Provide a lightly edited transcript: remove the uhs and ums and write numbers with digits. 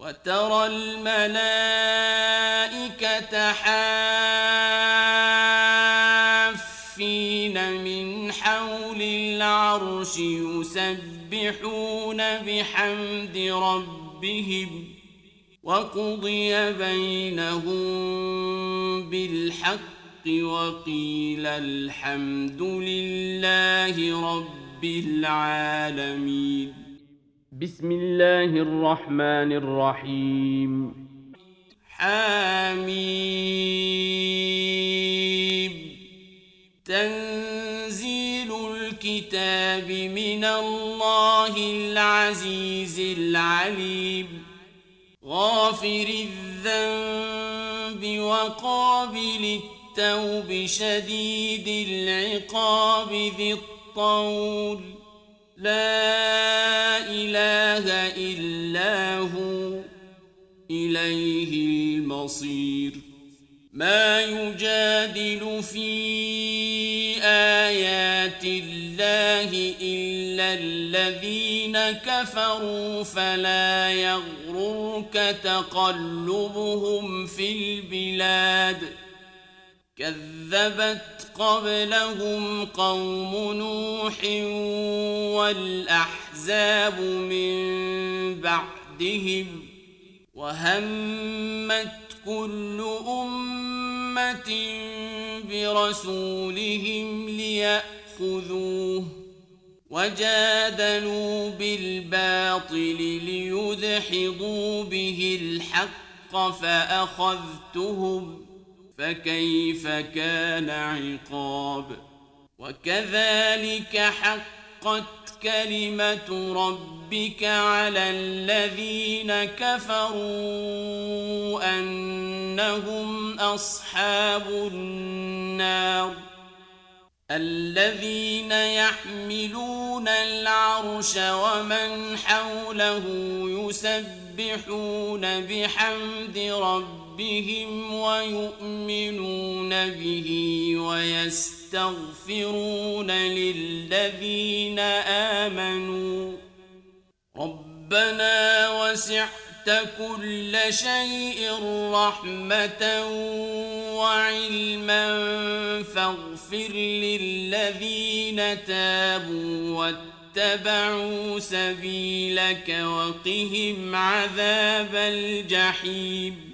وترى الملائكة حافين من حول العرش يسبحون بحمد ربهم وقضي بينهم بالحق وقيل الحمد لله رب العالمين. بسم الله الرحمن الرحيم. حميم. تنزيل الكتاب من الله العزيز العليم غافر الذنب وقابل التوب شديد العقاب ذي الطول لا إله إلا هو إليه المصير. ما يجادل في آيات الله إلا الذين كفروا فلا يغررك تقلبهم في البلاد. كذبت قبلهم قوم نوح والأحزاب من بعدهم وهمت كل أمة برسولهم ليأخذوه وجادلوا بالباطل ليدحضوا به الحق فأخذتهم فكيف كان عقاب. وكذلك حقت كلمة ربك على الذين كفروا أنهم أصحاب النار. الذين يحملون العرش ومن حوله يسبحون بحمد ربهم ويؤمنون به ويستغفرون للذين آمنوا ربنا وسعت كل شيء رحمة وعلما فاغفر للذين تابوا واتبعوا سبيلك وقهم عذاب الجحيم.